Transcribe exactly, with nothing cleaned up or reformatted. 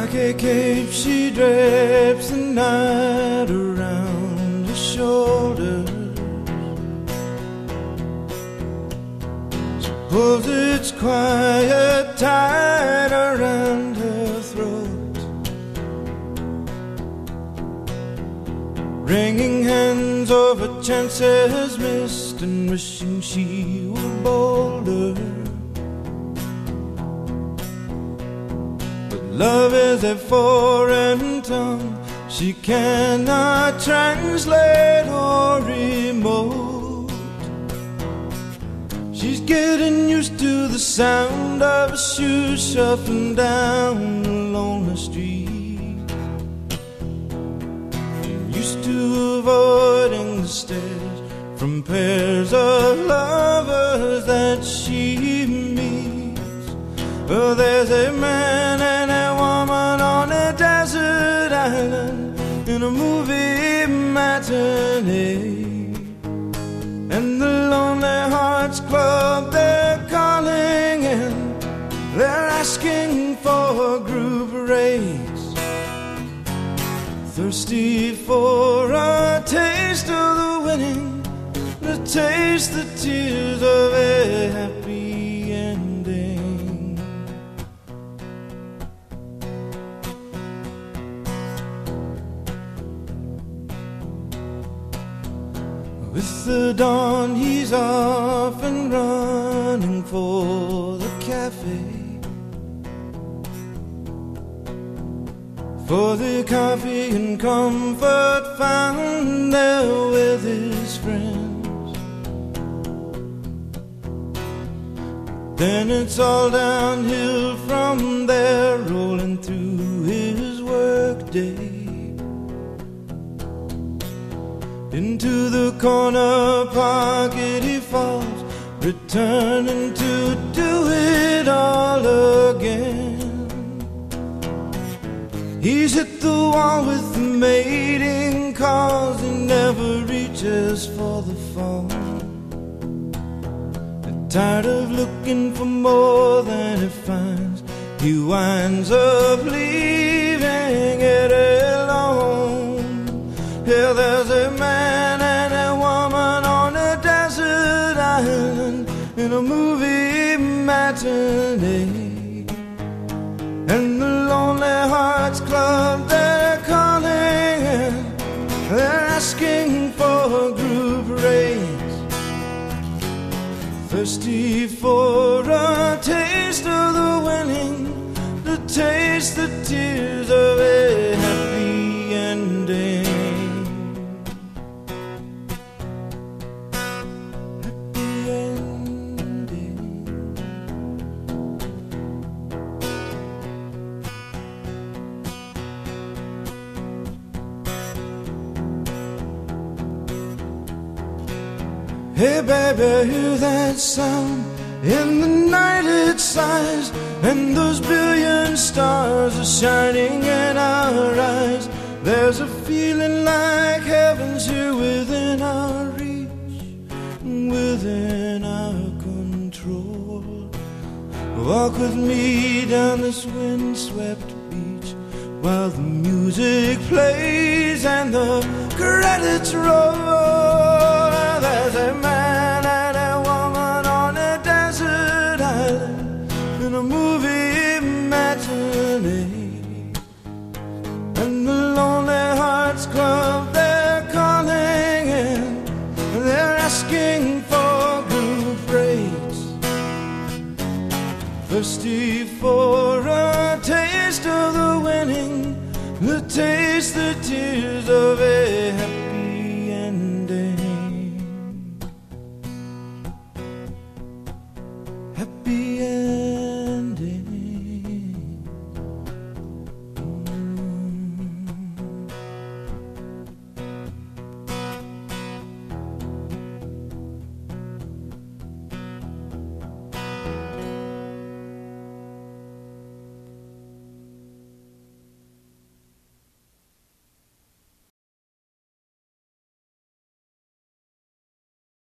a cape she drapes the night around her shoulders. She pulls its quiet tight around her throat, wringing hands over chances missed and wishing she were bolder. Love is a foreign tongue she cannot translate or emote. She's getting used to the sound of a shoe shuffling down a lonely street, used to avoiding the stares from pairs of lovers that she meets. Well, there's a man and a woman on a desert island in a movie matinee, and the Lonely Hearts Club, they're calling in, they're asking for a group race, thirsty for a taste of the winning, to taste the tears of a happy ending. With the dawn he's off and running for the cafe, for the coffee and comfort found there with his friends. Then it's all downhill from there, rolling through his work day. Into the corner pocket he falls, returning to do it all again. He's hit the wall with the mating cause, he never reaches for the phone. And tired of looking for more than he finds, he winds up leaving it alone. Yeah, there's a man and a woman on a desert island in a movie matinee, and the Lonely Hearts Club, they're calling in, they're asking for a group race, thirsty for a taste of the winning, to taste the tears of a happy ending. Hey baby, hear that sound? In the night it sighs, and those billion stars are shining in our eyes. There's a feeling like heaven's here within our reach, within our control. Walk with me down this windswept beach while the music plays and the credits roll. There's a man and a woman on a desert island in a movie matinee, and the Lonely Hearts Club, they're calling in, they're asking for group rates, thirsty for a taste of the winning, to taste the tears of a happy ending. Happy ending.